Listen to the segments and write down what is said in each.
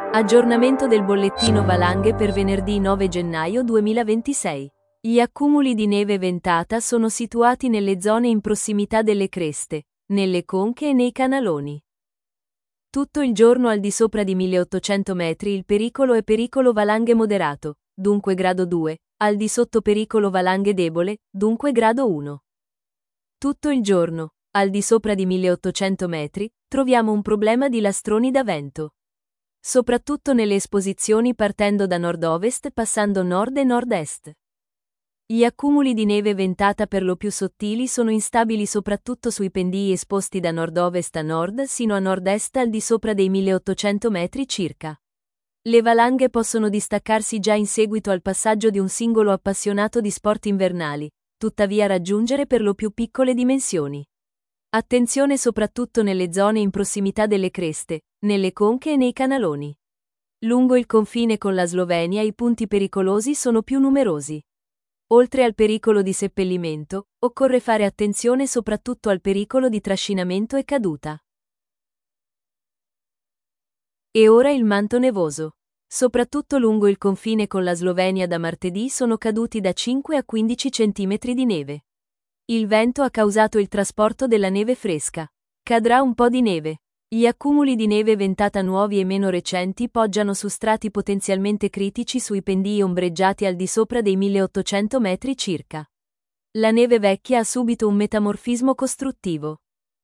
Aggiornamento del bollettino valanghe per venerdì 9 gennaio 2026. Gli accumuli di neve ventata sono situati nelle zone in prossimità delle creste, nelle conche e nei canaloni. Tutto il giorno al di sopra di 1800 metri il pericolo è pericolo valanghe moderato, dunque grado 2, al di sotto pericolo valanghe debole, dunque grado 1. Tutto il giorno, al di sopra di 1800 metri, troviamo un problema di lastroni da vento. Soprattutto nelle esposizioni partendo da nord-ovest passando nord e nord-est. Gli accumuli di neve ventata per lo più sottili sono instabili soprattutto sui pendii esposti da nord-ovest a nord sino a nord-est al di sopra dei 1800 metri circa. Le valanghe possono distaccarsi già in seguito al passaggio di un singolo appassionato di sport invernali, tuttavia raggiungere per lo più piccole dimensioni. Attenzione soprattutto nelle zone in prossimità delle creste, nelle conche e nei canaloni. Lungo il confine con la Slovenia i punti pericolosi sono più numerosi. Oltre al pericolo di seppellimento, occorre fare attenzione soprattutto al pericolo di trascinamento e caduta. E ora il manto nevoso. Soprattutto lungo il confine con la Slovenia da martedì sono caduti da 5 a 15 cm di neve. Il vento ha causato il trasporto della neve fresca. Cadrà un po' di neve. Gli accumuli di neve ventata nuovi e meno recenti poggiano su strati potenzialmente critici sui pendii ombreggiati al di sopra dei 1800 metri circa. La neve vecchia ha subito un metamorfismo costruttivo.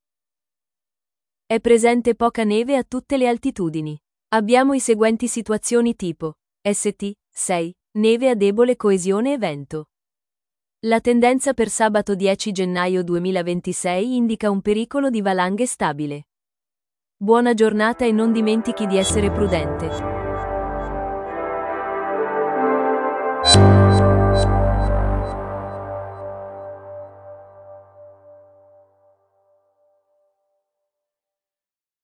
È presente poca neve a tutte le altitudini. Abbiamo i seguenti situazioni tipo ST 6, neve a debole coesione e vento. La tendenza per sabato 10 gennaio 2026 indica un pericolo di valanghe stabile. Buona giornata e non dimentichi di essere prudente.